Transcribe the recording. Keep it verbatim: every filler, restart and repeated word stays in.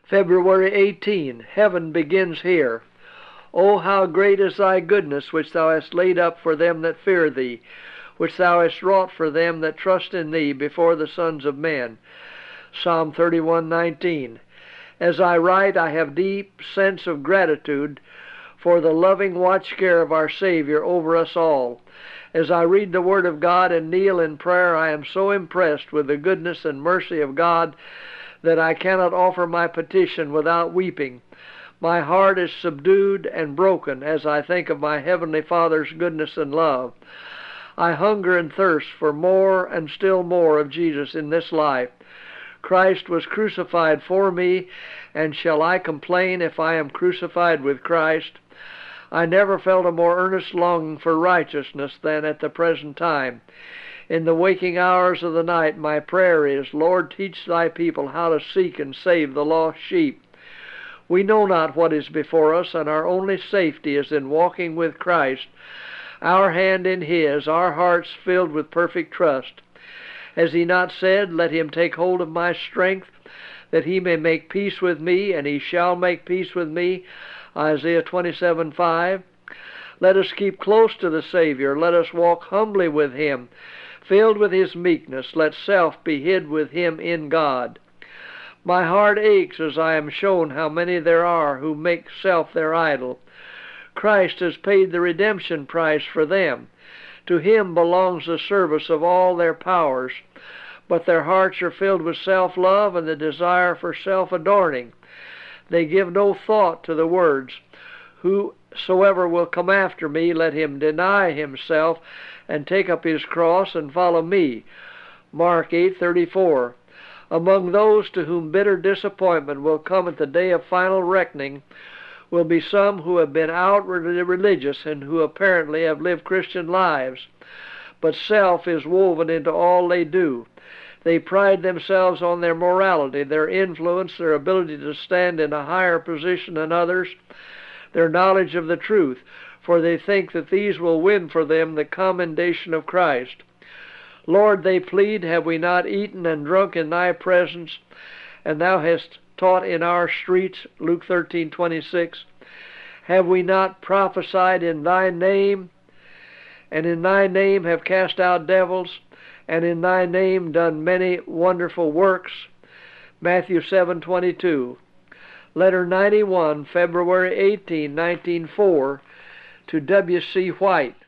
February eighteenth. Heaven begins here. O how great is thy goodness, which thou hast laid up for them that fear thee, which thou hast wrought for them that trust in thee before the sons of men. Psalm thirty-one nineteen. As I write, I have deep sense of gratitude for the loving watch care of our Savior over us all. As I read the Word of God and kneel in prayer, I am so impressed with the goodness and mercy of God that I cannot offer my petition without weeping. My heart is subdued and broken as I think of my Heavenly Father's goodness and love. I hunger and thirst for more and still more of Jesus in this life. Christ was crucified for me, and shall I complain if I am crucified with Christ? I never felt a more earnest longing for righteousness than at the present time. In the waking hours of the night, my prayer is, Lord, teach thy people how to seek and save the lost sheep. We know not what is before us, and our only safety is in walking with Christ, our hand in his, our hearts filled with perfect trust. Has he not said, let him take hold of my strength, that he may make peace with me, and he shall make peace with me? Isaiah twenty-seven five. Let us keep close to the Savior. Let us walk humbly with him, filled with his meekness. Let self be hid with him in God. My heart aches as I am shown how many there are who make self their idol. Christ has paid the redemption price for them. To him belongs the service of all their powers, but their hearts are filled with self-love and the desire for self-adorning. They give no thought to the words, whosoever will come after me, let him deny himself and take up his cross and follow me. Mark eight thirty-four. Among those to whom bitter disappointment will come at the day of final reckoning will be some who have been outwardly religious and who apparently have lived Christian lives, but self is woven into all they do. They pride themselves on their morality, their influence, their ability to stand in a higher position than others, their knowledge of the truth, for they think that these will win for them the commendation of Christ. Lord, they plead, have we not eaten and drunk in thy presence, and thou hast taught in our streets? Luke thirteen twenty-six. Have we not prophesied in thy name, and in thy name have cast out devils, and in thy name done many wonderful works? Matthew seven twenty-two. Letter ninety-one, February eighteenth, nineteen oh four, to W C White.